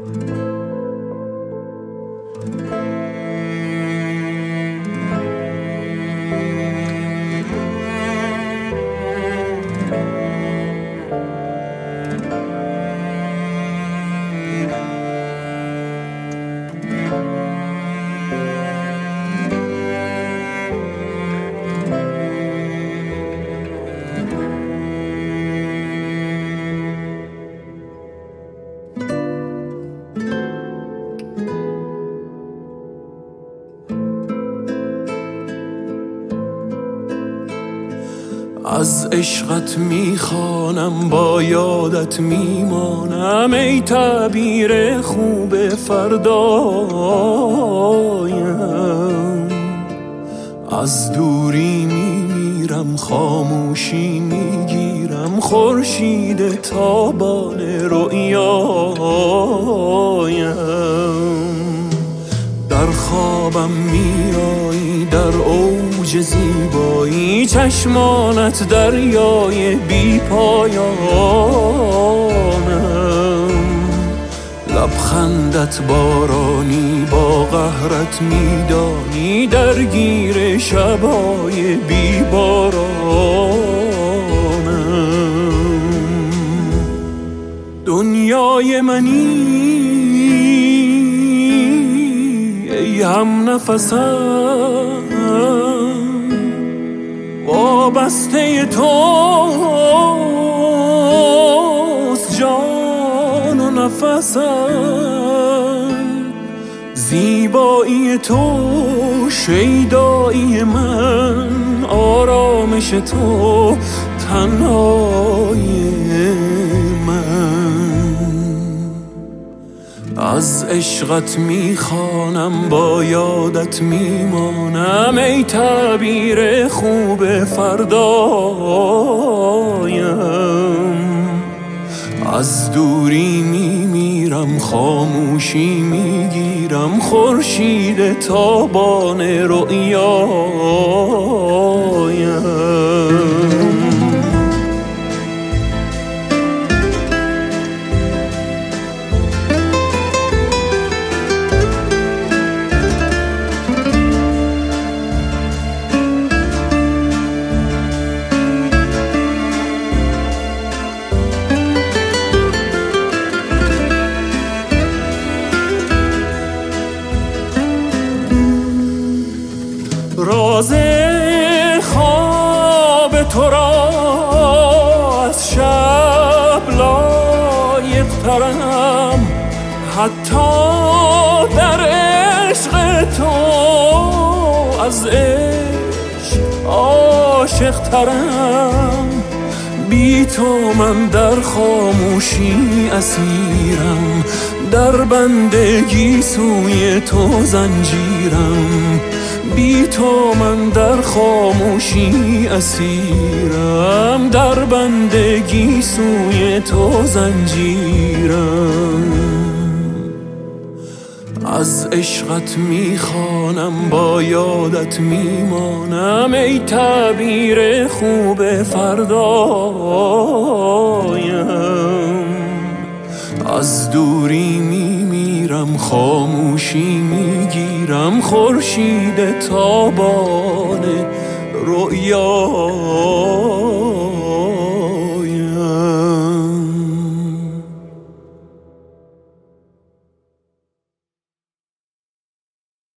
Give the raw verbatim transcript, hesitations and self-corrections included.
از عشقت میخوانم با یادت میمانم ای تعبیر خوب فردایم. از دوری میمیرم خاموشی میگیرم خورشید تابان رؤیایم. در خوابم میایی در اوج زیبایی چشمانت دریای بی پایانم. لبخندت بارانی با قهرت میدانی درگیر شبای بی بارانم. دنیای منی ای هم نفسم وابسته توست جان و نفسم. زیبایی تو شیدایی من آرامش تو تنهایی من. از عشقت میخوانم با یادت میمانم ای تعبیر خوب فردایم. از دوری میمیرم خاموشی میگیرم خورشید تابان رؤیایم. راز خواب تو را از شب لایق ترم حتی در عشق تو از عشق عاشق ترم. بی تو من در خاموشی اسیرم در بندگی سوی تو زنجیرم. بی تو من در خاموشی اسیرم در بندگی سوی تو زنجیرم. از عشقت میخوانم با یادت میمانم ای تعبیر خوب فردایم. از دوری میمیرم خاموشی میگیرم خورشید تابان رؤیا.